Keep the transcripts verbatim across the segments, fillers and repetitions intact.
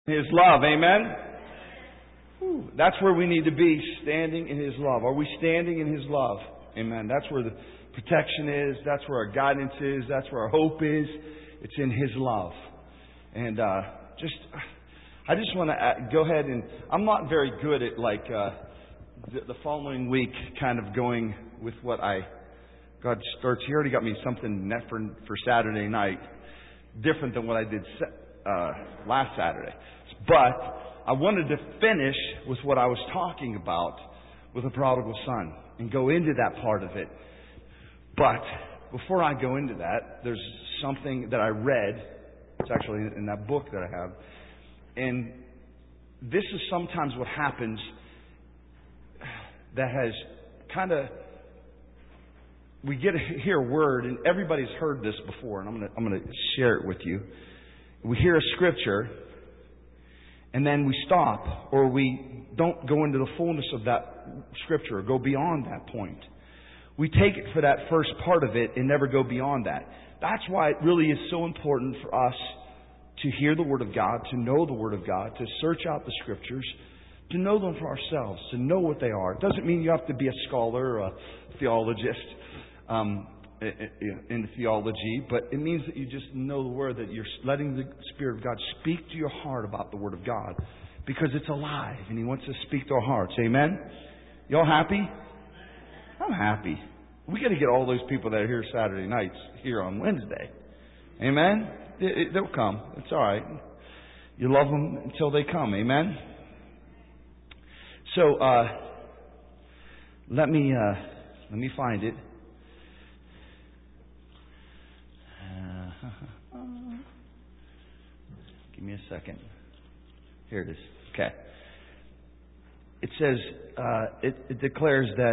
His love, amen? Whew, that's where we need to be, standing in His love. Are we standing in His love? Amen. That's where the protection is. That's where our guidance is. That's where our hope is. It's in His love. And uh, just, I just want to go ahead and, I'm not very good at like uh, the, the following week kind of going with what I, God starts. He already got me something net for, for Saturday night, different than what I did uh, last Saturday. But I wanted to finish with what I was talking about with the prodigal son and go into that part of it. But before I go into that, there's something that I read. It's actually in that book that I have. And this is sometimes what happens that has kind of, we get to hear a word, and everybody's heard this before, and I'm going to I'm going to share it with you. We hear a scripture, and then we stop, or we don't go into the fullness of that scripture, or go beyond that point. We take it for that first part of it and never go beyond that. That's why it really is so important for us to hear the Word of God, to know the Word of God, to search out the Scriptures, to know them for ourselves, to know what they are. It doesn't mean you have to be a scholar or a theologist um, in theology, but it means that you just know the Word, that you're letting the Spirit of God speak to your heart about the Word of God, because it's alive and He wants to speak to our hearts. Amen? Y'all happy? I'm happy. We got to get all those people that are here Saturday nights here on Wednesday. Amen? It, it, they'll come. It's all right. You love them until they come. Amen? So, uh, let me, uh, let me find it. Uh, give me a second. Here it is. Okay. It says, uh, it, it declares that,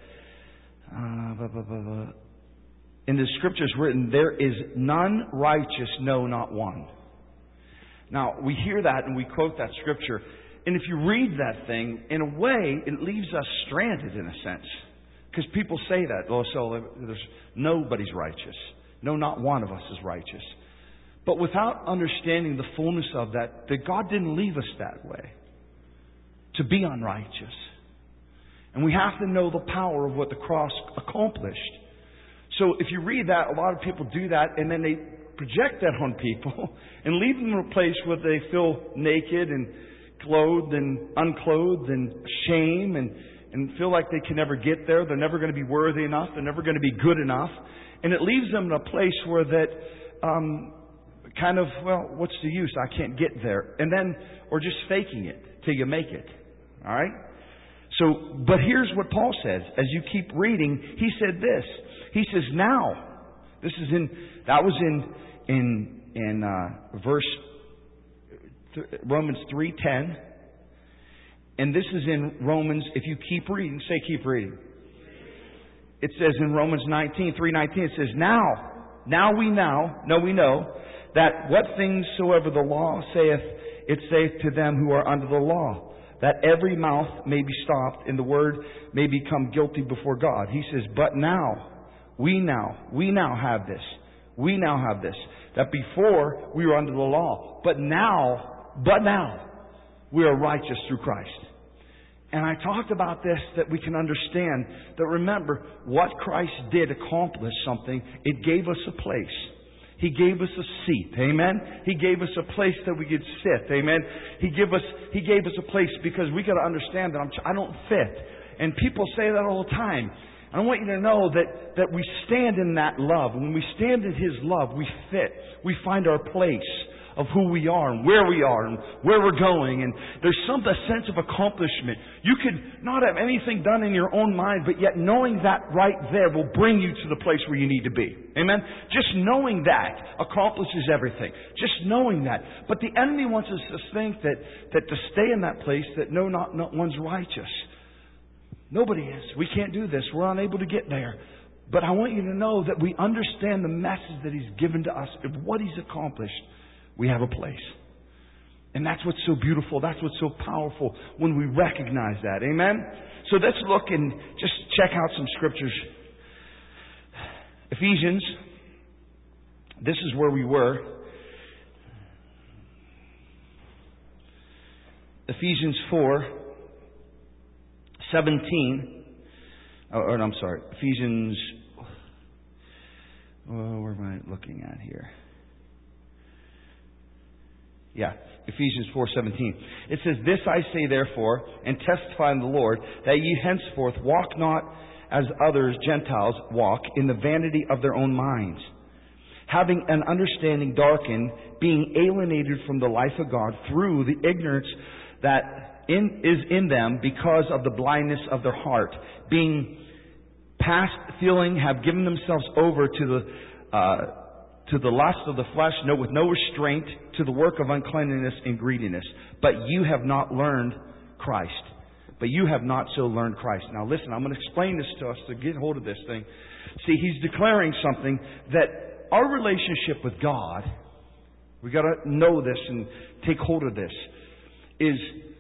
uh, blah, blah, blah, blah. In the Scriptures written, there is none righteous, no, not one. Now, we hear that and we quote that Scripture. And if you read that thing, in a way, it leaves us stranded in a sense. Because people say that. Oh, so there's nobody's righteous. No, not one of us is righteous. But without understanding the fullness of that, that God didn't leave us that way, to be unrighteous. And we have to know the power of what the cross accomplished. So if you read that, a lot of people do that, and then they project that on people and leave them in a place where they feel naked and clothed and unclothed and shame and, and feel like they can never get there. They're never going to be worthy enough. They're never going to be good enough. And it leaves them in a place where that um, kind of, well, what's the use? I can't get there. And then, or just faking it till you make it. All right? So, but here's what Paul says. As you keep reading, he said this. He says, now, this is in, that was in, in, in, uh, verse, th- Romans three ten. And this is in Romans, if you keep reading, say keep reading. It says in Romans nineteen, three nineteen, it says, now, now we now, know we know, that what things soever the law saith, it saith to them who are under the law, that every mouth may be stopped, and the word may become guilty before God. He says, but now, we now, we now have this. We now have this. That before we were under the law. But now, but now, we are righteous through Christ. And I talked about this, that we can understand that, remember, what Christ did accomplish something. It gave us a place. He gave us a seat. Amen? He gave us a place that we could sit. Amen? He gave us, He gave us a place because we got to understand that I'm, I don't fit. And people say that all the time. I want you to know that, that we stand in that love. When we stand in His love, we fit. We find our place of who we are and where we are and where we're going. And there's some a sense of accomplishment. You could not have anything done in your own mind, but yet knowing that right there will bring you to the place where you need to be. Amen? Just knowing that accomplishes everything. Just knowing that. But the enemy wants us to think that, that to stay in that place, that no, not, not one's righteous. Nobody is. We can't do this. We're unable to get there. But I want you to know that we understand the message that He's given to us of what He's accomplished. We have a place. And that's what's so beautiful. That's what's so powerful when we recognize that. Amen? So let's look and just check out some scriptures. Ephesians. This is where we were. Ephesians four seventeen. Oh, or, I'm sorry, Ephesians. Oh, where am I looking at here? Yeah, Ephesians four seventeen. It says, "This I say therefore, and testify in the Lord, that ye henceforth walk not as others Gentiles walk, in the vanity of their own minds, having an understanding darkened, being alienated from the life of God through the ignorance that in, is in them because of the blindness of their heart, being past feeling, have given themselves over to the uh, to the lust of the flesh, no, with no restraint, to the work of uncleanness and greediness. But you have not learned Christ. But you have not so learned Christ." Now listen, I'm going to explain this to us to get hold of this thing. See, he's declaring something that our relationship with God, we got to know this and take hold of this, is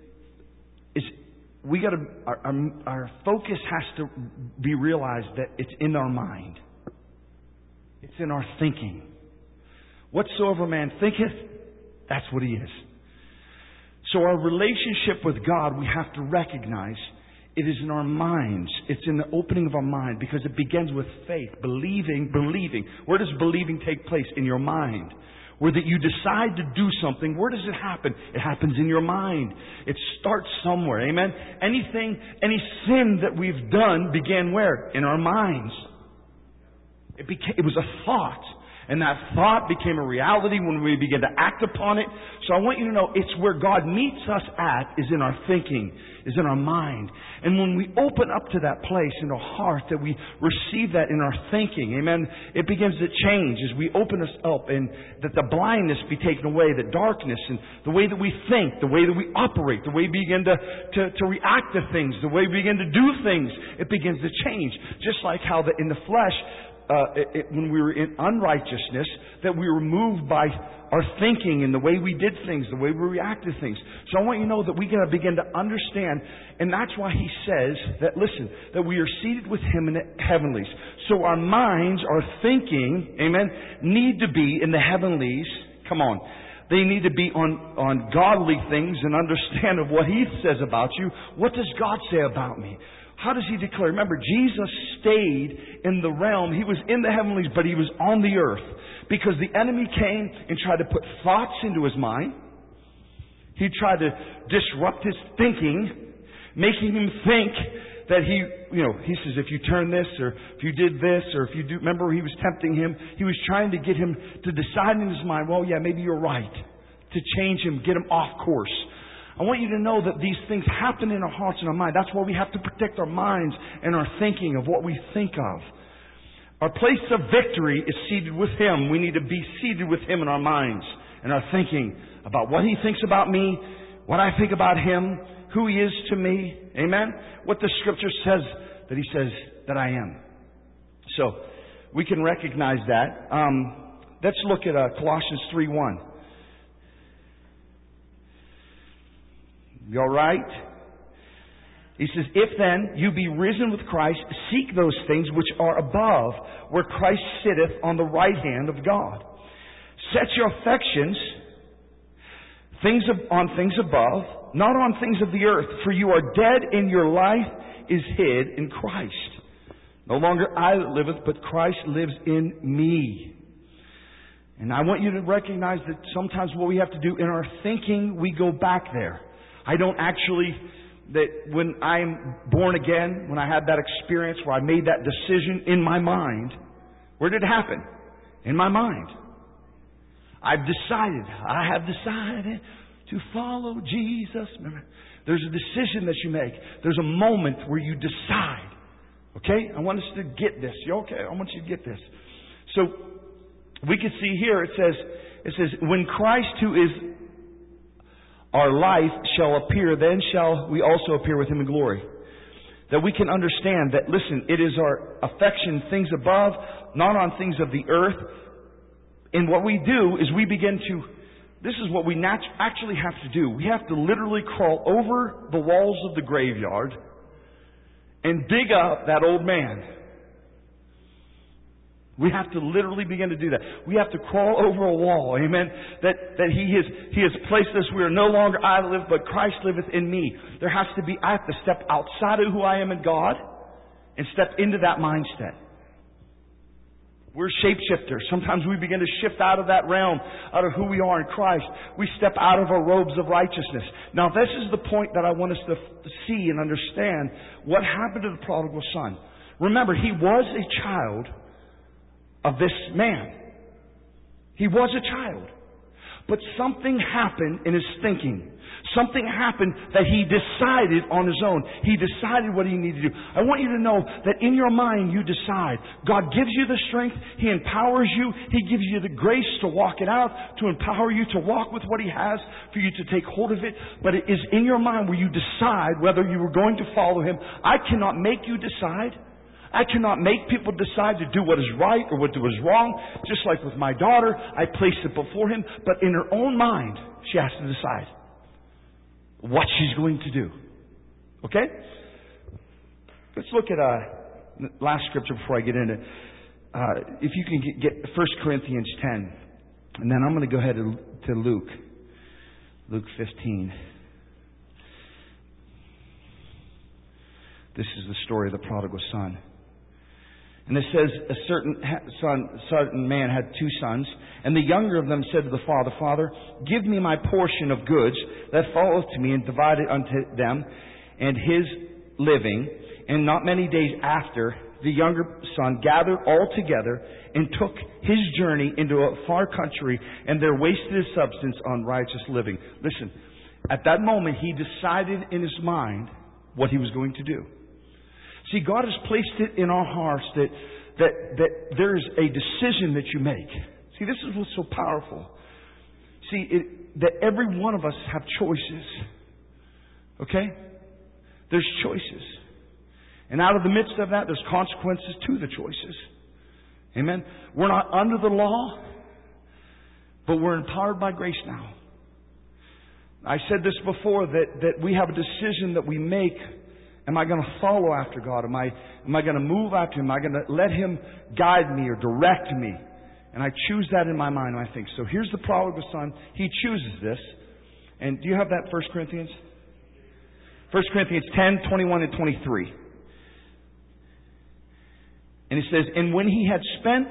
is we got to our, our, our focus has to be realized that it's in our mind. It's in our thinking. Whatsoever man thinketh, that's what he is. So our relationship with God, we have to recognize it is in our minds. It's in the opening of our mind, because it begins with faith. Believing, believing. Where does believing take place? In your mind. Where that you decide to do something, where does it happen? It happens in your mind. It starts somewhere. Amen? Anything, any sin that we've done began where? In our minds. It became, it was a thought. And that thought became a reality when we began to act upon it. So I want you to know, it's where God meets us at, is in our thinking, is in our mind. And when we open up to that place in our heart, that we receive that in our thinking, amen, it begins to change as we open us up, and that the blindness be taken away, the darkness, and the way that we think, the way that we operate, the way we begin to, to, to react to things, the way we begin to do things, it begins to change. Just like how the, in the flesh, Uh, it, it, when we were in unrighteousness, that we were moved by our thinking and the way we did things, the way we reacted to things. So I want you to know that we got to begin to understand, and that's why he says that, listen, that we are seated with him in the heavenlies. So our minds, our thinking, amen, need to be in the heavenlies. Come on. They need to be on, on godly things and understand of what he says about you. What does God say about me? How does he declare? Remember, Jesus stayed in the realm. He was in the heavenlies, but he was on the earth. Because the enemy came and tried to put thoughts into his mind. He tried to disrupt his thinking, making him think that he, you know, he says, if you turn this, or if you did this, or if you do, remember he was tempting him. He was trying to get him to decide in his mind, well, yeah, maybe you're right. To change him, get him off course. I want you to know that these things happen in our hearts and our mind. That's why we have to protect our minds and our thinking of what we think of. Our place of victory is seated with him. We need to be seated with him in our minds and our thinking about what he thinks about me, what I think about him, who he is to me. Amen? What the scripture says that he says that I am. So, we can recognize that. Um, let's look at uh, Colossians three one. You all right? He says, "If then you be risen with Christ, seek those things which are above, where Christ sitteth on the right hand of God. Set your affections things of, on things above, not on things of the earth, for you are dead, and your life is hid in Christ. No longer I that liveth, but Christ lives in me." And I want you to recognize that sometimes what we have to do in our thinking, we go back there. I don't actually, that when I'm born again, when I had that experience where I made that decision in my mind, where did it happen? In my mind. I've decided, I have decided to follow Jesus. Remember, there's a decision that you make. There's a moment where you decide. Okay? I want us to get this. You okay? I want you to get this. So, we can see here, it says, it says, when Christ, who is our life, shall appear, then shall we also appear with him in glory. That we can understand that, listen, it is our affection, things above, not on things of the earth. And what we do is we begin to, this is what we nat- actually have to do. We have to literally crawl over the walls of the graveyard and dig up that old man. We have to literally begin to do that. We have to crawl over a wall, amen, that, that He has, He has placed us where no longer I live, but Christ liveth in me. There has to be, I have to step outside of who I am in God and step into that mindset. We're shapeshifters. Sometimes we begin to shift out of that realm, out of who we are in Christ. We step out of our robes of righteousness. Now, this is the point that I want us to see and understand what happened to the prodigal son. Remember, he was a child of this man. He was a child. But something happened in his thinking. Something happened that he decided on his own. He decided what he needed to do. I want you to know that in your mind you decide. God gives you the strength. He empowers you. He gives you the grace to walk it out, to empower you to walk with what He has, for you to take hold of it. But it is in your mind where you decide whether you are going to follow Him. I cannot make you decide. I cannot make people decide to do what is right or what is wrong. Just like with my daughter, I place it before Him. But in her own mind, she has to decide what she's going to do. Okay? Let's look at uh, last scripture before I get into it. Uh, if you can get, get First Corinthians ten. And then I'm going to go ahead to Luke. Luke fifteen. This is the story of the prodigal son. And it says, a certain son, certain man had two sons, and the younger of them said to the father, Father, give me my portion of goods that falleth to me, and divide it unto them, and his living. And not many days after, the younger son gathered all together, and took his journey into a far country, and there wasted his substance on righteous living. Listen, at that moment, he decided in his mind what he was going to do. See, God has placed it in our hearts that, that, that there's a decision that you make. See, this is what's so powerful. See, it, that every one of us have choices. Okay? There's choices. And out of the midst of that, there's consequences to the choices. Amen? We're not under the law, but we're empowered by grace now. I said this before, that, that we have a decision that we make. Am I going to follow after God? Am I, am I going to move after Him? Am I going to let Him guide me or direct me? And I choose that in my mind, I think. So here's the prodigal son. He chooses this. And do you have that First Corinthians? First Corinthians ten, twenty-one and twenty-three. And it says, and when he had spent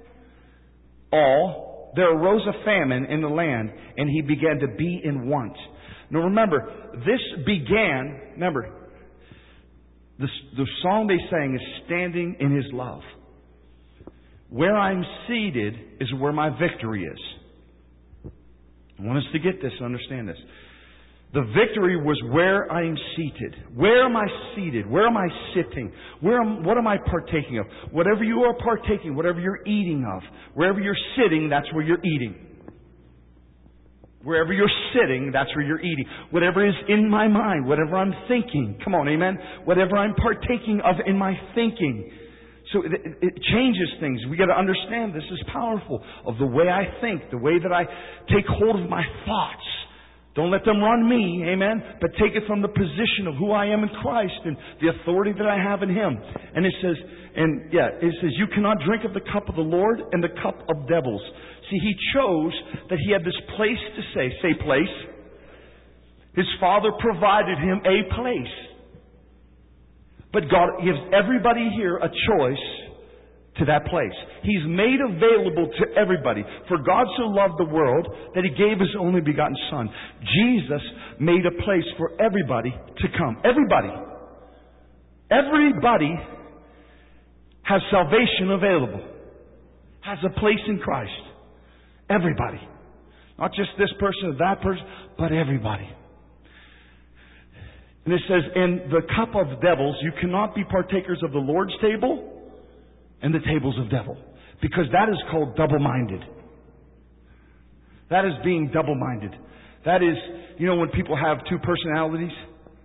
all, there arose a famine in the land, and he began to be in want. Now remember, this began, remember, The, the song they sang is standing in His love. Where I'm seated is where my victory is. I want us to get this and understand this. The victory was where I am seated. Where am I seated? Where am I sitting? Where am, what am I partaking of? Whatever you are partaking, whatever you're eating of, wherever you're sitting, that's where you're eating. Wherever you're sitting, that's where you're eating. Whatever is in my mind, whatever I'm thinking. Come on, amen? Whatever I'm partaking of in my thinking. So it, it changes things. We got to understand this is powerful. Of the way I think, the way that I take hold of my thoughts. Don't let them run me, amen? But take it from the position of who I am in Christ and the authority that I have in Him. And it says, and yeah, it says, you cannot drink of the cup of the Lord and the cup of devils. See, he chose that he had this place to say, say place. His Father provided him a place. But God gives everybody here a choice to that place. He's made available to everybody. For God so loved the world that He gave His only begotten Son. Jesus made a place for everybody to come. Everybody. Everybody has salvation available. Has a place in Christ. Everybody. Not just this person or that person, but everybody. And it says, in the cup of devils, you cannot be partakers of the Lord's table and the tables of devil. Because that is called double-minded. That is being double-minded. That is, you know when people have two personalities?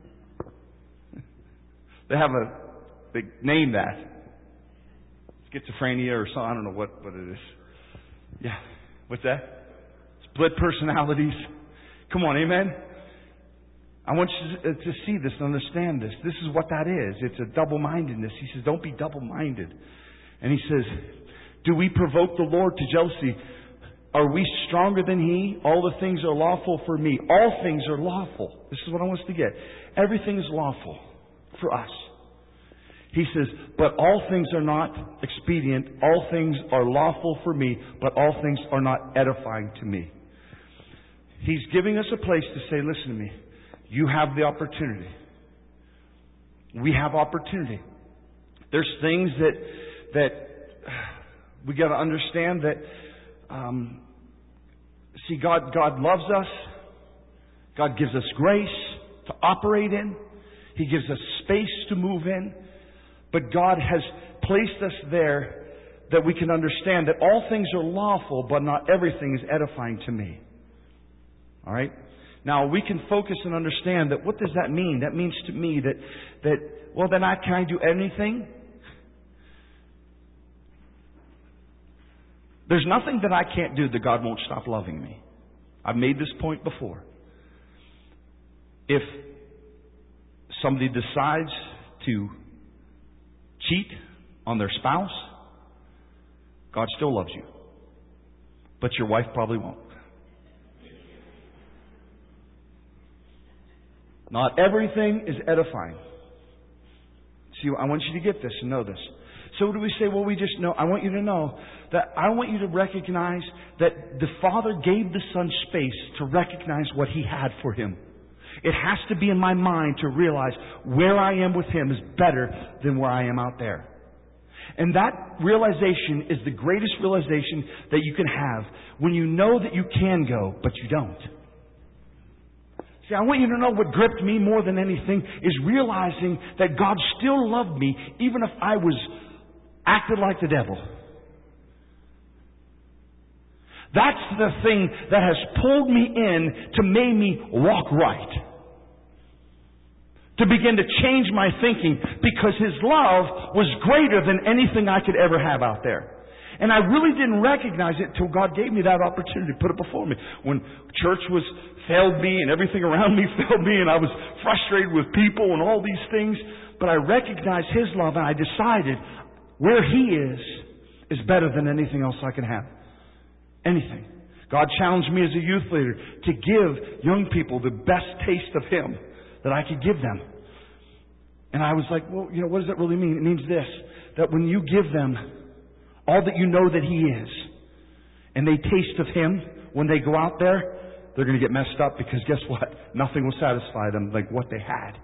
They have a, they name that. Schizophrenia or something, I don't know what, what it is. Yeah. What's that? Split personalities. Come on, amen? I want you to see this and understand this. This is what that is. It's a double-mindedness. He says, don't be double-minded. And he says, Do we provoke the Lord to jealousy? Are we stronger than He? All the things are lawful for me. All things are lawful. This is what I want us to get. Everything is lawful for us. He says, but all things are not expedient. All things are lawful for me, but all things are not edifying to me. He's giving us a place to say, listen to me. You have the opportunity. We have opportunity. There's things that that we got to understand that um, see, God God loves us. God gives us grace to operate in. He gives us space to move in. But God has placed us there that we can understand that all things are lawful, but not everything is edifying to me. All right? Now, we can focus and understand that what does that mean? That means to me that, that well, then I can I do anything? There's nothing that I can't do that God won't stop loving me. I've made this point before. If somebody decides to cheat on their spouse, God still loves you. But your wife probably won't. Not everything is edifying. See, I want you to get this and know this. So do we say, well, we just know? I want you to know that I want you to recognize that the Father gave the Son space to recognize what He had for him. It has to be in my mind to realize where I am with Him is better than where I am out there. And that realization is the greatest realization that you can have when you know that you can go, but you don't. See, I want you to know what gripped me more than anything is realizing that God still loved me even if I was acted like the devil. That's the thing that has pulled me in to make me walk right. To begin to change my thinking because His love was greater than anything I could ever have out there. And I really didn't recognize it until God gave me that opportunity to put it before me. When church was failed me and everything around me failed me and I was frustrated with people and all these things. But I recognized His love and I decided where He is is better than anything else I can have. Anything. God challenged me as a youth leader to give young people the best taste of Him that I could give them. And I was like, well, you know, what does that really mean? It means this, that when you give them all that you know that He is, and they taste of Him, when they go out there, they're going to get messed up because guess what? Nothing will satisfy them like what they had.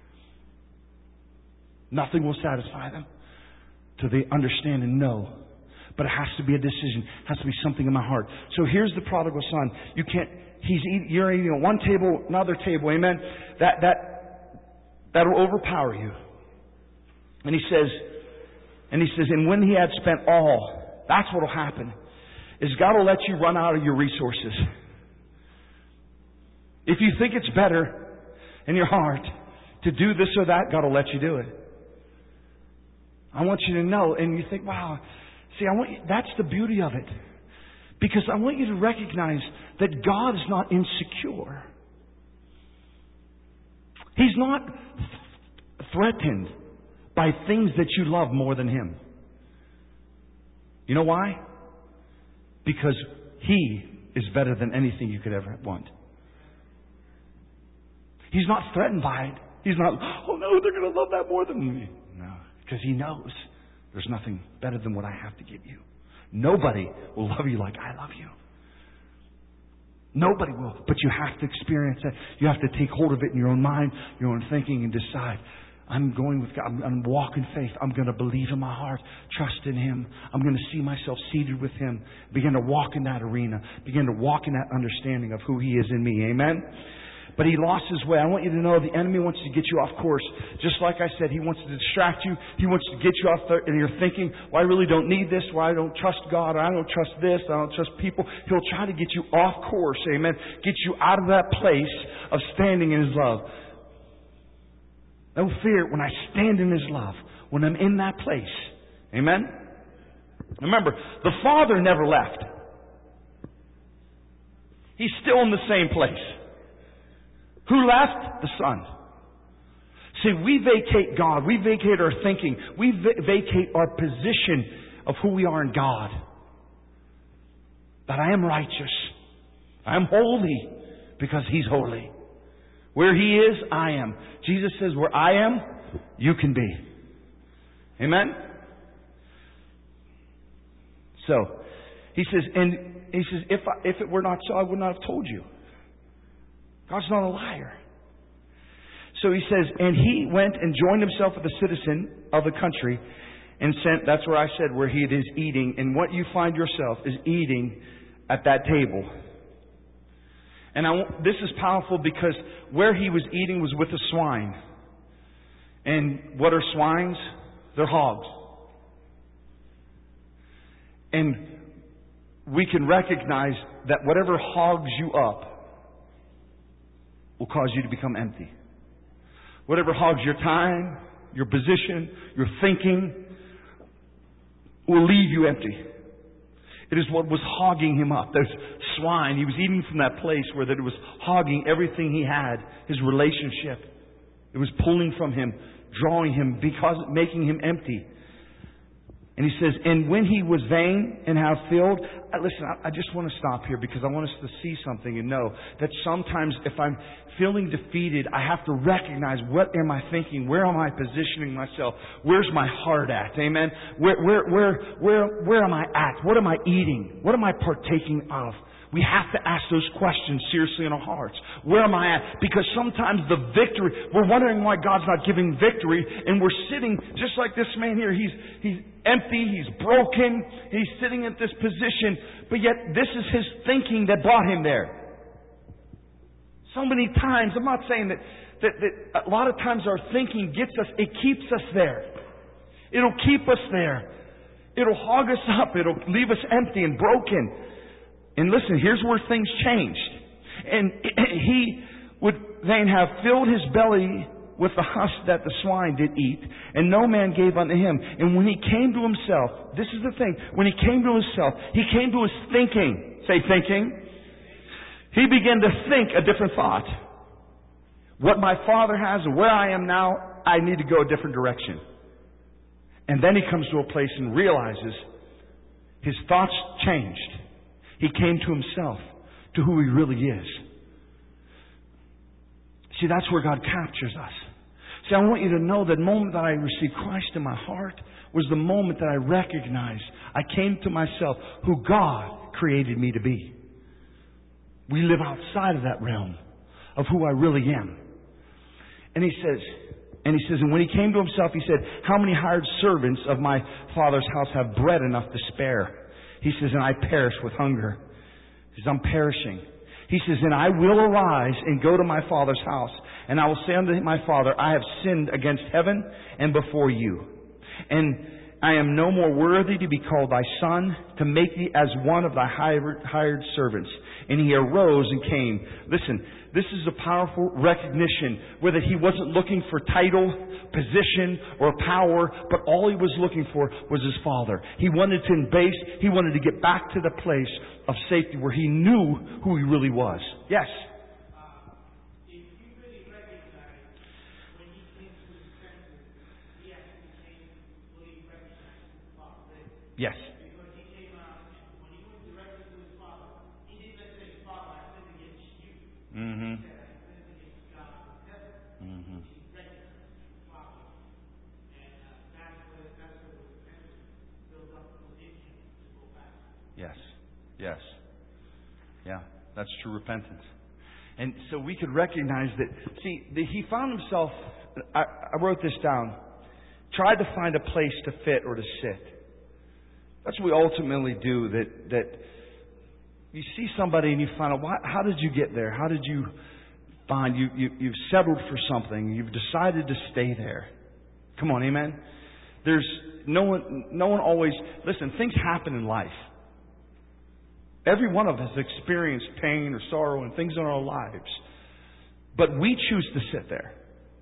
Nothing will satisfy them till they understand and know. But it has to be a decision. It has to be something in my heart. So here's the prodigal son. You can't, he's eating, you're eating at one table, another table, amen? That, that, that'll overpower you. And he says, and he says, and when he had spent all, that's what will happen, is God will let you run out of your resources. If you think it's better in your heart to do this or that, God will let you do it. I want you to know, and you think, wow, see, I want you, that's the beauty of it. Because I want you to recognize that God is not insecure. He's not th- threatened by things that you love more than Him. You know why? Because He is better than anything you could ever want. He's not threatened by it. He's not, oh no, they're going to love that more than me. No, because He knows there's nothing better than what I have to give you. Nobody will love you like I love you. Nobody will. But you have to experience it. You have to take hold of it in your own mind, your own thinking, and decide, I'm going with God. I'm, I'm walking faith. I'm going to believe in my heart, trust in Him. I'm going to see myself seated with Him. Begin to walk in that arena. Begin to walk in that understanding of who He is in me. Amen? But he lost his way. I want you to know the enemy wants to get you off course. Just like I said, he wants to distract you. He wants to get you off there and you're thinking, well, I really don't need this, or I don't trust God, or I don't trust this, I don't trust people. He'll try to get you off course, amen. Get you out of that place of standing in His love. No fear when I stand in His love, when I'm in that place. Amen? Remember, the Father never left. He's still in the same place. Who left? The Son. See, we vacate God. We vacate our thinking. We va- vacate our position of who we are in God. That I am righteous. I am holy because He's holy. Where He is, I am. Jesus says, where I am, you can be. Amen? So, He says, and He says, if, I, if it were not so, I would not have told you. God's not a liar. So He says, and He went and joined Himself with a citizen of the country and sent, that's where I said, where He is eating. And what you find yourself is eating at that table. And I, this is powerful because where He was eating was with the swine. And what are swines? They're hogs. And we can recognize that whatever hogs you up will cause you to become empty. Whatever hogs your time, your position, your thinking, will leave you empty. It is what was hogging Him up. There's swine. He was eating from that place where that it was hogging everything He had, His relationship. It was pulling from Him, drawing Him, because making Him empty. And He says, and when He was vain and have filled, I, listen, I, I just want to stop here because I want us to see something and know that sometimes if I'm feeling defeated, I have to recognize what am I thinking? Where am I positioning myself? Where's my heart at? Amen? Where, where, where, where, where am I at? What am I eating? What am I partaking of? We have to ask those questions seriously in our hearts. Where am I at? Because sometimes the victory, we're wondering why God's not giving victory, and we're sitting just like this man here. He's, he's empty, he's broken, he's sitting at this position, but yet this is his thinking that brought him there. So many times, I'm not saying that, that, that a lot of times our thinking gets us, it keeps us there. It'll keep us there. It'll hog us up. It'll leave us empty and broken. And listen, here's where things changed. And he would then have filled his belly with the husk that the swine did eat, and no man gave unto him. And when he came to himself, this is the thing, when he came to himself, he came to his thinking. Say thinking. He began to think a different thought. What my Father has and where I am now, I need to go a different direction. And then he comes to a place and realizes his thoughts changed. He came to himself, to who he really is. See, that's where God captures us. See, I want you to know that the moment that I received Christ in my heart was the moment that I recognized I came to myself, who God created me to be. We live outside of that realm of who I really am. And he says, and he says, and when he came to himself, he said, how many hired servants of my Father's house have bread enough to spare? He says, and I perish with hunger. He says, I'm perishing. He says, and I will arise and go to my Father's house, and I will say unto my Father, I have sinned against heaven and before you. And I am no more worthy to be called thy son, to make thee as one of thy hired servants. And he arose and came. Listen, this is a powerful recognition where that he wasn't looking for title, position, or power, but all he was looking for was his Father. He wanted to embrace, he wanted to get back to the place of safety where he knew who he really was. Yes? Uh, if you really recognize when he came to his senses, he actually came when he recognized his Father. Yes. Because he came out, and when he went directly to his Father, he didn't say, Father, I sinned against you. Mm-hmm. He said, I sinned against God in heaven. Mm-hmm. He recognized his Father. And uh, that's what that's what the repentance built up within him to go back. Yes. Yes. Yeah, that's true repentance. And so we could recognize that, see, that he found himself, I, I wrote this down, tried to find a place to fit or to sit. That's what we ultimately do, that, that you see somebody and you find out, why, how did you get there? How did you find, you, you, you've settled for something, you've decided to stay there. Come on, amen? There's no one, no one always, listen, things happen in life. Every one of us has experienced pain or sorrow and things in our lives. But we choose to sit there.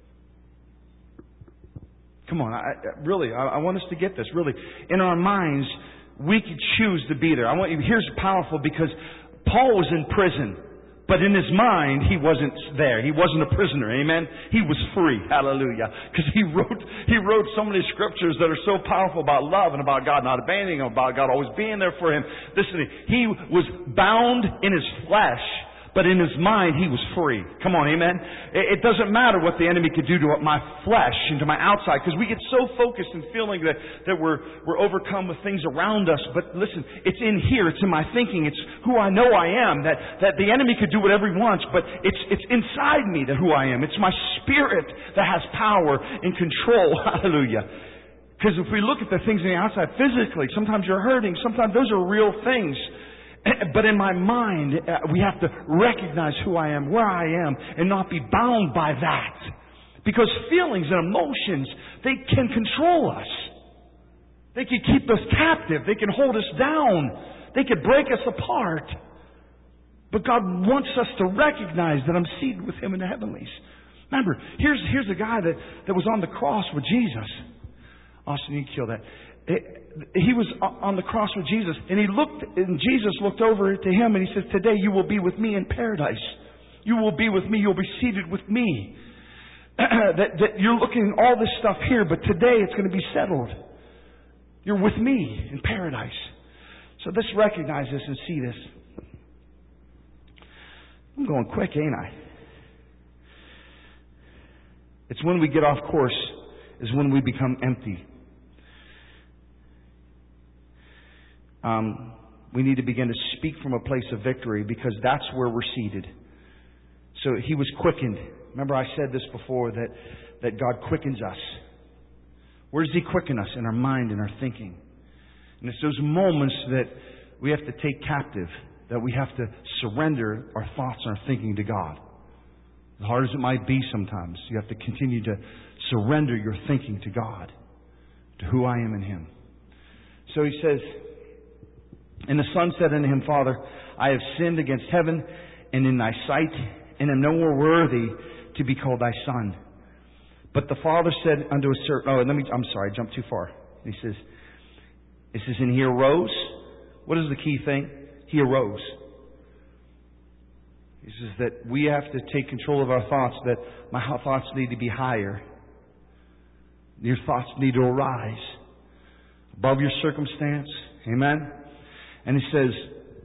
Come on, I, really, I, I want us to get this. Really, in our minds, we could choose to be there. I want you. Here's powerful because Paul was in prison, But in his mind, he wasn't there. He wasn't a prisoner. Amen? He was free. Hallelujah. Because he wrote, he wrote so many scriptures that are so powerful about love and about God not abandoning him, about God always being there for him. Listen, he was bound in his flesh, but in his mind, he was free. Come on, amen? It doesn't matter what the enemy could do to my flesh and to my outside, because we get so focused and feeling that, that we're, we're overcome with things around us. But listen, it's in here. It's in my thinking. It's who I know I am. That, that the enemy could do whatever he wants, but it's, it's inside me that who I am. It's my spirit that has power and control. Hallelujah. Because if we look at the things on the outside physically, sometimes you're hurting. Sometimes those are real things. But in my mind, uh, we have to recognize who I am, where I am, and not be bound by that. Because feelings and emotions, they can control us. They can keep us captive. They can hold us down. They can break us apart. But God wants us to recognize that I'm seated with Him in the heavenlies. Remember, here's, here's a guy that, that was on the cross with Jesus. Austin, you can kill that. It, he was on the cross with Jesus, and he looked, and Jesus looked over to him, and he says, "Today you will be with me in paradise. You will be with me. You'll be seated with me." that, that you're looking at all this stuff here, but today it's going to be settled. You're with me in paradise. So let's recognize this and see this. I'm going quick, ain't I? It's when we get off course is when we become empty. Um, we need to begin to speak from a place of victory, because that's where we're seated. So he was quickened. Remember, I said this before, that, that God quickens us. Where does He quicken us? In our mind, in our thinking. And it's those moments that we have to take captive, that we have to surrender our thoughts and our thinking to God. As hard as it might be sometimes, you have to continue to surrender your thinking to God, to who I am in Him. So he says, "And the son said unto him, Father, I have sinned against heaven and in thy sight, and am no more worthy to be called thy son. But the father said unto a servant," oh, let me, I'm sorry, I jumped too far. He says, it says, "And he arose." What is the key thing? He arose. He says that we have to take control of our thoughts, that my thoughts need to be higher. Your thoughts need to arise above your circumstance. Amen? And he says,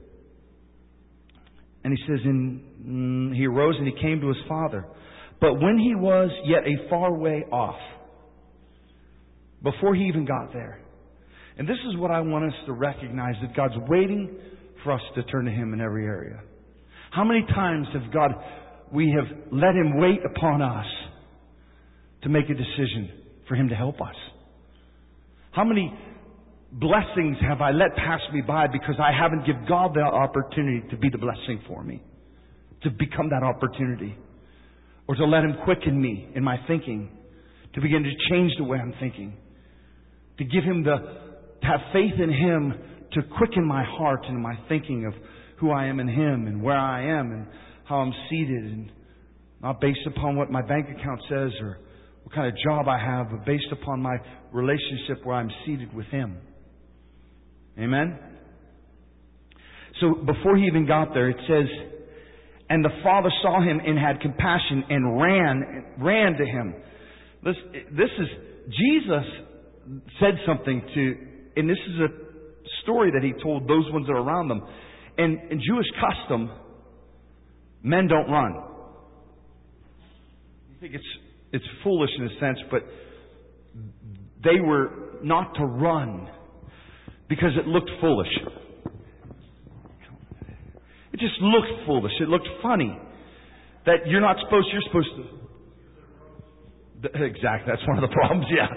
and he says, in, he arose and he came to his father. But when he was yet a far way off, before he even got there, and this is what I want us to recognize, that God's waiting for us to turn to Him in every area. How many times have God, we have let Him wait upon us to make a decision for Him to help us? How many blessings have I let pass me by because I haven't given God the opportunity to be the blessing for me, to become that opportunity, or to let Him quicken me in my thinking, to begin to change the way I'm thinking, to give Him the, to have faith in Him to quicken my heart and my thinking of who I am in Him and where I am and how I'm seated, and not based upon what my bank account says or what kind of job I have, but based upon my relationship where I'm seated with Him. Amen? So before he even got there, it says, "And the father saw him and had compassion and ran, ran to him." This, this is, Jesus said something to, and this is a story that He told those ones that are around them. And in Jewish custom, men don't run. You think it's, it's foolish in a sense, but they were not to run, because it looked foolish. It just looked foolish. It looked funny. That you're not supposed, you're supposed to... Exactly. That's one of the problems, yeah.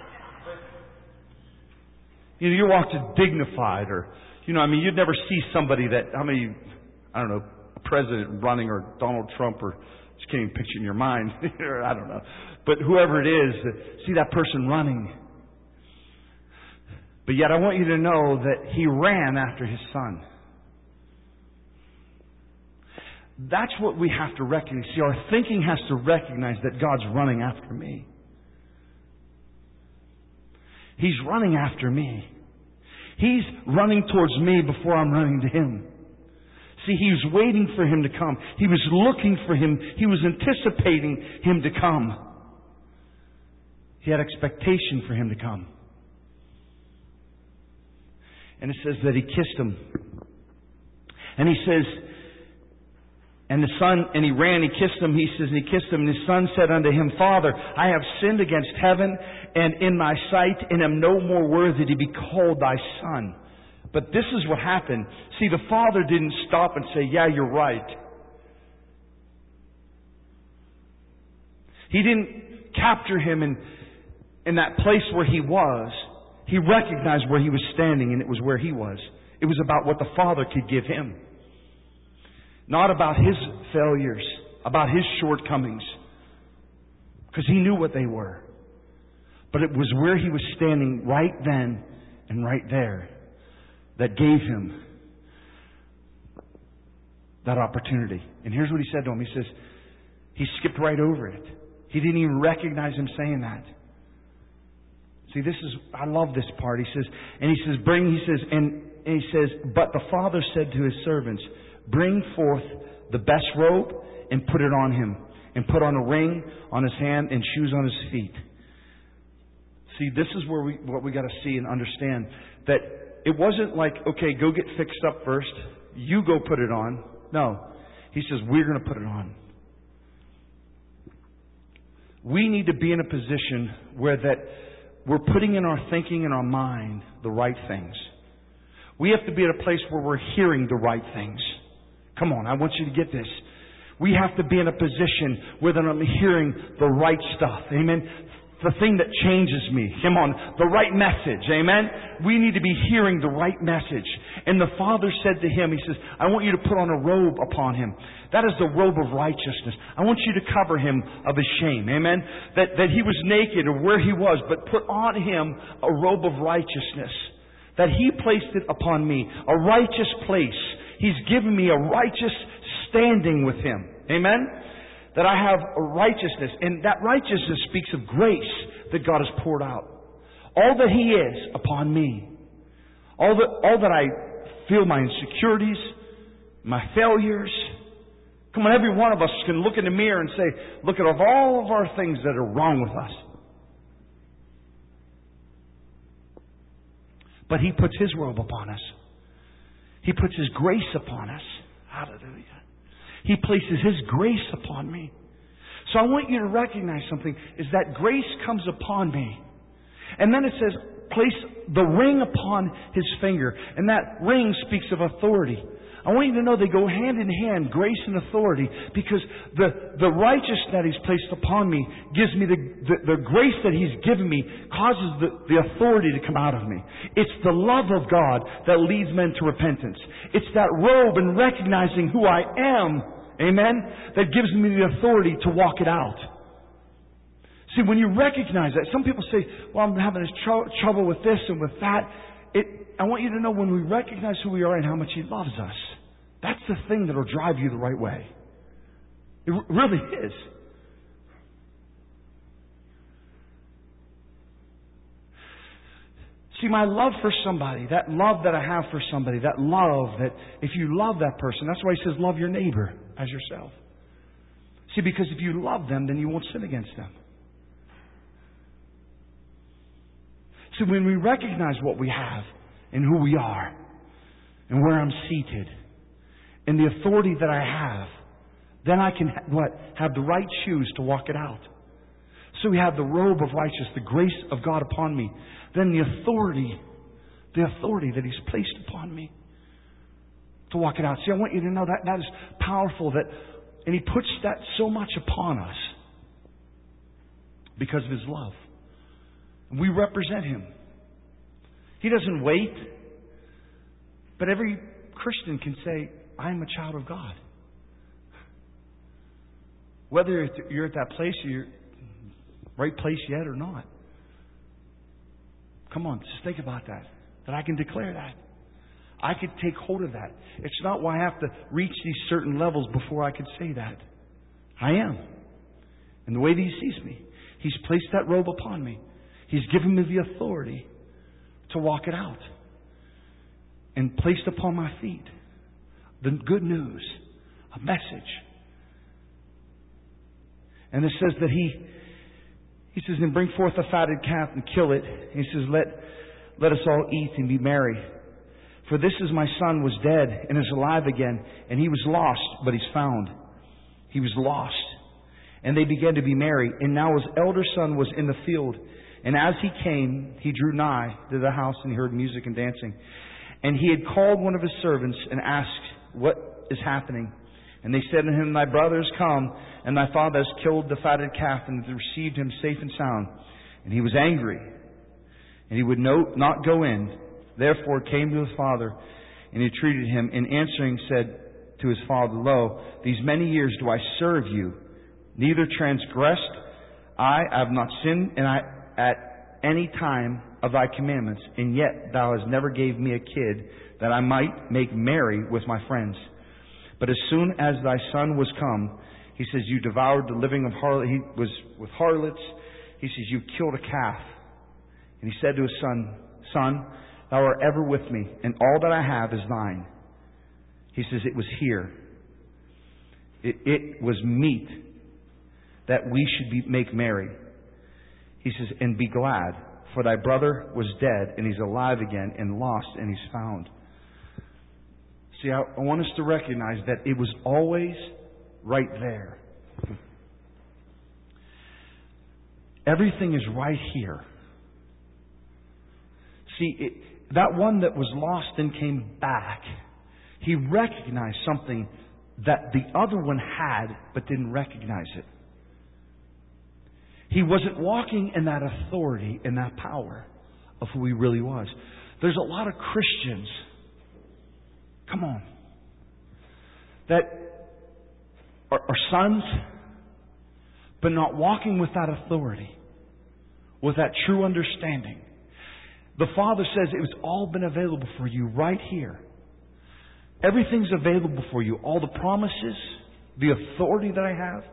You know, you're walked dignified, or, you know, I mean, you'd never see somebody that, how many, I don't know, a president running, or Donald Trump, or just can't even picture in your mind, or I don't know. But whoever it is, see that person running. But yet I want you to know that he ran after his son. That's what we have to recognize. See, our thinking has to recognize that God's running after me. He's running after me. He's running towards me before I'm running to Him. See, he was waiting for Him to come. He was looking for Him. He was anticipating Him to come. He had expectation for Him to come. And it says that He kissed Him. And He says, and the son, and He ran, He kissed Him, He says, and He kissed Him, and His son said unto Him, Father, I have sinned against heaven and in Thy sight, and am no more worthy to be called Thy son. But this is what happened. See, the father didn't stop and say, yeah, you're right. He didn't capture him in, in that place where he was. He recognized where he was standing, and it was where he was. It was about what the Father could give him. Not about his failures, about his shortcomings. Because he knew what they were. But it was where he was standing right then and right there that gave him that opportunity. And here's what He said to him. He says, he skipped right over it. He didn't even recognize him saying that. See, this is, I love this part. He says, and he says, bring, he says, and, and he says, but the father said to his servants, bring forth the best robe and put it on him, and put on a ring on his hand and shoes on his feet. See, this is where we, what we got to see and understand, that it wasn't like, okay, go get fixed up first. You go put it on. No. He says, we're going to put it on. We need to be in a position where that we're putting in our thinking and our mind the right things. We have to be at a place where we're hearing the right things. Come on, I want you to get this. We have to be in a position where that I'm hearing the right stuff. Amen. The thing that changes me. Come on, the right message. Amen. We need to be hearing the right message. And the Father said to him, He says, I want you to put on a robe upon him. That is the robe of righteousness. I want you to cover him of his shame. Amen. That, that he was naked or where he was, but put on him a robe of righteousness. That he placed it upon me. A righteous place. He's given me a righteous standing with him. Amen. That I have a righteousness. And that righteousness speaks of grace that God has poured out. All that He is upon me. All that, all that I feel, my insecurities, my failures. Come on, every one of us can look in the mirror and say, look at all of our things that are wrong with us. But He puts His robe upon us. He puts His grace upon us. Hallelujah. He places His grace upon me. So I want you to recognize something, is that grace comes upon me. And then it says, place the ring upon His finger. And that ring speaks of authority. I want you to know they go hand in hand, grace and authority, because the, the righteousness that He's placed upon me gives me the, the, the grace that He's given me causes the, the authority to come out of me. It's the love of God that leads men to repentance. It's that robe and recognizing who I am, amen, that gives me the authority to walk it out. See, when you recognize that, some people say, well, I'm having this tr- trouble with this and with that. It, I want you to know when we recognize who we are and how much He loves us, that's the thing that will drive you the right way. It r- really is. See, my love for somebody, that love that I have for somebody, that love that if you love that person, that's why He says love your neighbor as yourself. See, because if you love them, then you won't sin against them. So when we recognize what we have and who we are and where I'm seated and the authority that I have, then I can what? Have the right shoes to walk it out. So we have the robe of righteousness, the grace of God upon me. Then the authority, the authority that He's placed upon me to walk it out. See, I want you to know that that is powerful. That, and He puts that so much upon us because of His love. We represent Him. He doesn't wait. But every Christian can say, I am a child of God. Whether you're at that place or you're right place yet or not. Come on, just think about that. That I can declare that. I can take hold of that. It's not why I have to reach these certain levels before I can say that. I am. And the way that He sees me, He's placed that robe upon me. He's given me the authority to walk it out. And placed upon my feet the good news, a message. And it says that he, he says, and bring forth a fatted calf and kill it. And he says, let, let us all eat and be merry. For this is my son was dead and is alive again, and he was lost, but he's found. He was lost. And they began to be merry. And now his elder son was in the field. And as he came, he drew nigh to the house, and he heard music and dancing. And he had called one of his servants and asked, what is happening? And they said to him, thy brother is come, and thy father has killed the fatted calf, and has received him safe and sound. And he was angry, and he would no, not go in. Therefore came to his father, and he treated him. And answering said to his father, lo, these many years do I serve you, neither transgressed I, I have not sinned, and I at any time of thy commandments, and yet thou hast never gave me a kid, that I might make merry with my friends. But as soon as thy son was come, he says, you devoured the living of harlots. He was with harlots. He says, you killed a calf. And he said to his son, son, thou art ever with me, and all that I have is thine. He says, it was here. It, it was meet that we should be, make merry. He says, and be glad, for thy brother was dead, and he's alive again, and lost, and he's found. See, I, I want us to recognize that it was always right there. Everything is right here. See, it, that one that was lost and came back, he recognized something that the other one had, but didn't recognize it. He wasn't walking in that authority, in that power of who he really was. There's a lot of Christians, come on, that are, are sons, but not walking with that authority, with that true understanding. The Father says it was all been available for you right here. Everything's available for you. All the promises, the authority that I have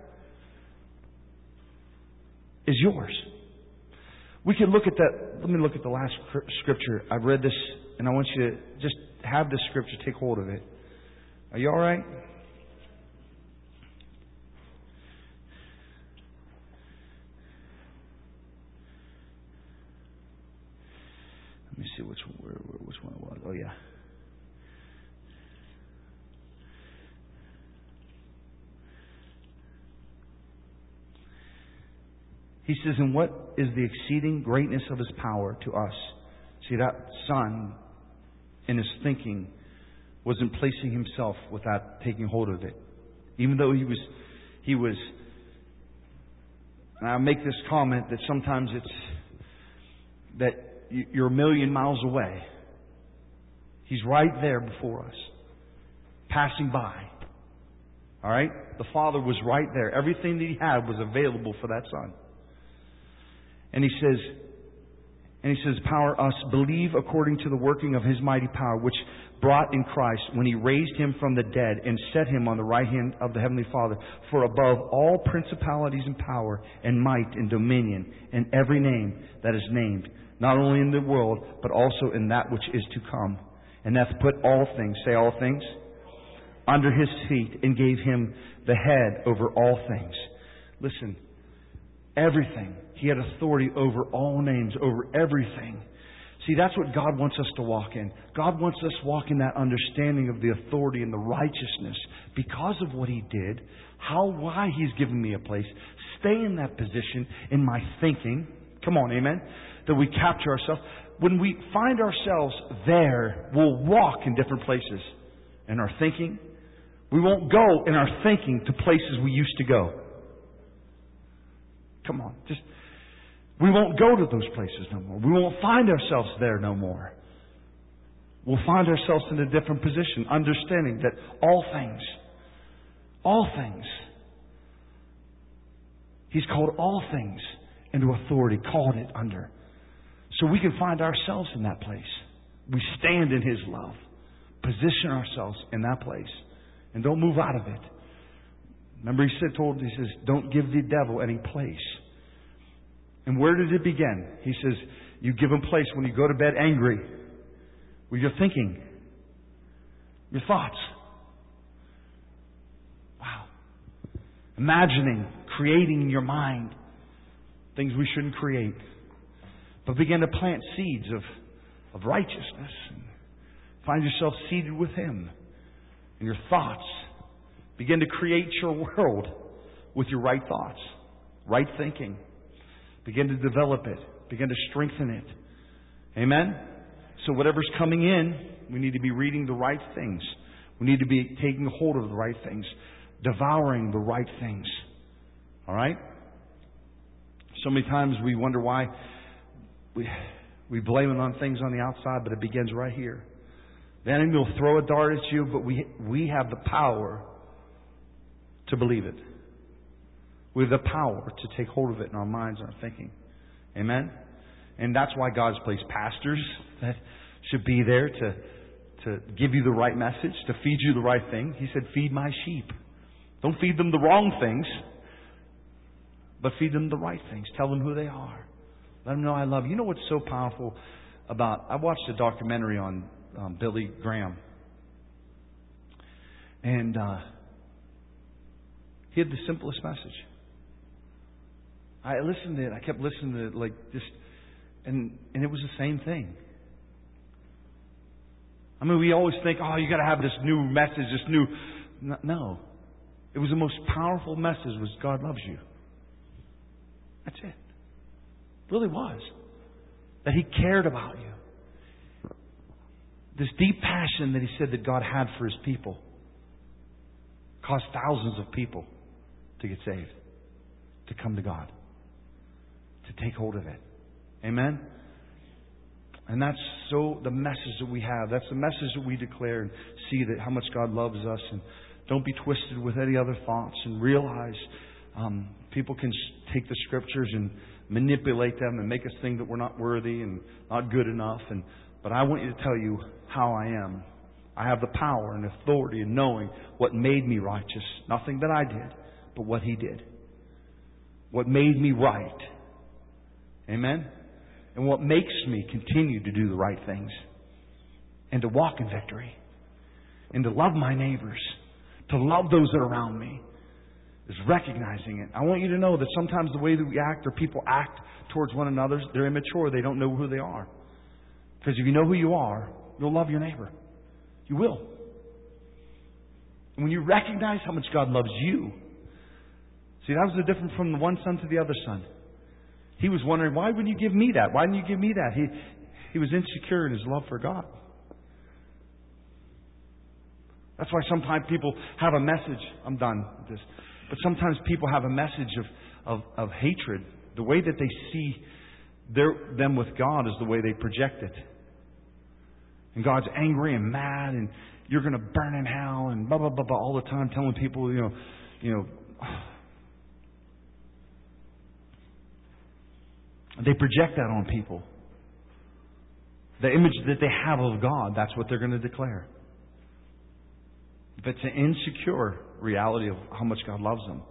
is yours. We can look at that. Let me look at the last scripture. I've read this, and I want you to just have this scripture. Take hold of it. Are you all right? Let me see which where, which one it was. Oh yeah. He says, and what is the exceeding greatness of His power to us? See, that son, in his thinking, wasn't placing himself without taking hold of it. Even though he was, he was, and I make this comment that sometimes it's, that you're a million miles away. He's right there before us, passing by. All right? The Father was right there. Everything that He had was available for that son. And He says, and He says, power us, believe according to the working of His mighty power, which brought in Christ when He raised Him from the dead and set Him on the right hand of the Heavenly Father. For above all principalities and power and might and dominion and every name that is named, not only in the world, but also in that which is to come. And hath put all things, say all things, under His feet, and gave Him the head over all things. Listen, everything. He had authority over all names, over everything. See, that's what God wants us to walk in. God wants us to walk in that understanding of the authority and the righteousness because of what He did, how, why He's given me a place. Stay in that position in my thinking. Come on, amen? That we capture ourselves. When we find ourselves there, we'll walk in different places. In our thinking, we won't go in our thinking to places we used to go. Come on, just... We won't go to those places no more. We won't find ourselves there no more. We'll find ourselves in a different position, understanding that all things, all things, He's called all things into authority, called it under. So we can find ourselves in that place. We stand in His love, position ourselves in that place, and don't move out of it. Remember, He said, told, He says, don't give the devil any place. And where did it begin? He says, you give Him place when you go to bed angry with your thinking, your thoughts. imagining, creating in your mind things we shouldn't create. But begin to plant seeds of, of righteousness. And find yourself seated with Him. And your thoughts. Begin to create your world with your right thoughts. Right thinking. Begin to develop it. Begin to strengthen it. Amen? So whatever's coming in, we need to be reading the right things. We need to be taking hold of the right things. Devouring the right things. Alright? So many times we wonder why we, we blame it on things on the outside, but it begins right here. The enemy will throw a dart at you, but we, we have the power to believe it. We have the power to take hold of it in our minds and our thinking. Amen? And that's why God's placed pastors that should be there to, to give you the right message, to feed you the right thing. He said, feed my sheep. Don't feed them the wrong things, but feed them the right things. Tell them who they are. Let them know I love you. You know what's so powerful about... I watched a documentary on um, Billy Graham. And uh, he had the simplest message. I listened to it. I kept listening to it like just... And, and it was the same thing. I mean, we always think, oh, you got to have this new message, this new... No. It was the most powerful message was God loves you. That's it. It really was. That He cared about you. This deep passion that He said that God had for His people caused thousands of people to get saved, to come to God, to take hold of it. Amen? And that's so the message that we have. That's the message that we declare and see that how much God loves us. And don't be twisted with any other thoughts and realize um, people can take the Scriptures and manipulate them and make us think that we're not worthy and not good enough. And but I want you to tell you how I am. I have the power and authority in knowing what made me righteous. Nothing that I did, but what He did. What made me right. Amen? And what makes me continue to do the right things. And to walk in victory. And to love my neighbors. To love those that are around me. Is recognizing it. I want you to know that sometimes the way that we act or people act towards one another, they're immature. They don't know who they are. Because if you know who you are, you'll love your neighbor. You will. And when you recognize how much God loves you. See, that was the difference from the one son to the other son. He was wondering, why wouldn't you give me that? Why didn't you give me that? He, he was insecure in his love for God. That's why sometimes people have a message. I'm done with this. But sometimes people have a message of, of, of hatred. The way that they see their, them with God is the way they project it. And God's angry and mad and you're going to burn in hell and blah, blah, blah, blah, all the time telling people, you know, you know, they project that on people. The image that they have of God, that's what they're going to declare. If it's an insecure reality of how much God loves them.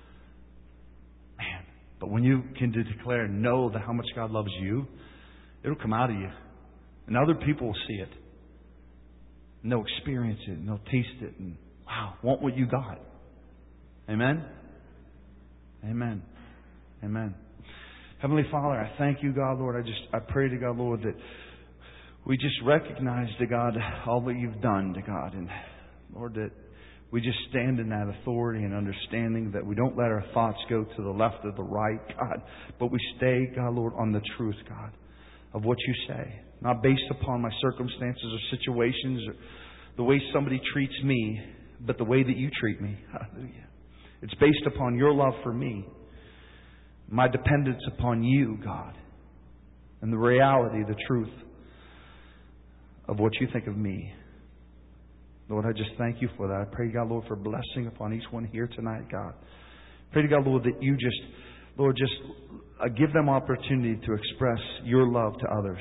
Man, but when you can declare, know that how much God loves you, it'll come out of you. And other people will see it. And they'll experience it. And they'll taste it. And wow, want what you got. Amen? Amen. Amen. Heavenly Father, I thank you, God, Lord. I just, I pray to God, Lord, that we just recognize, to God, all that you've done, to God. And Lord, that we just stand in that authority and understanding that we don't let our thoughts go to the left or the right, God, but we stay, God, Lord, on the truth, God, of what you say. Not based upon my circumstances or situations or the way somebody treats me, but the way that you treat me. Hallelujah. It's based upon your love for me, my dependence upon you, God, and the reality, the truth of what you think of me. Lord, I just thank you for that. I pray, God, Lord, for blessing upon each one here tonight, God. Pray to God, Lord, that you just, Lord, just uh, give them opportunity to express your love to others.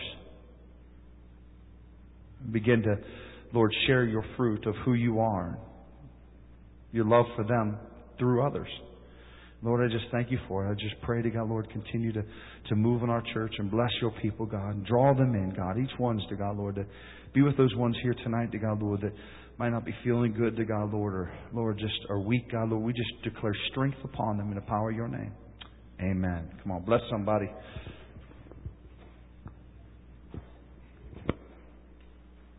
Begin to, Lord, share your fruit of who you are, your love for them through others. Lord, I just thank you for it. I just pray to God, Lord, continue to, to move in our church and bless your people, God, and draw them in, God. Each one's to God, Lord, to be with those ones here tonight, to God, Lord, that might not be feeling good, to God, Lord, or Lord, just are weak, God, Lord. We just declare strength upon them in the power of your name. Amen. Come on, bless somebody.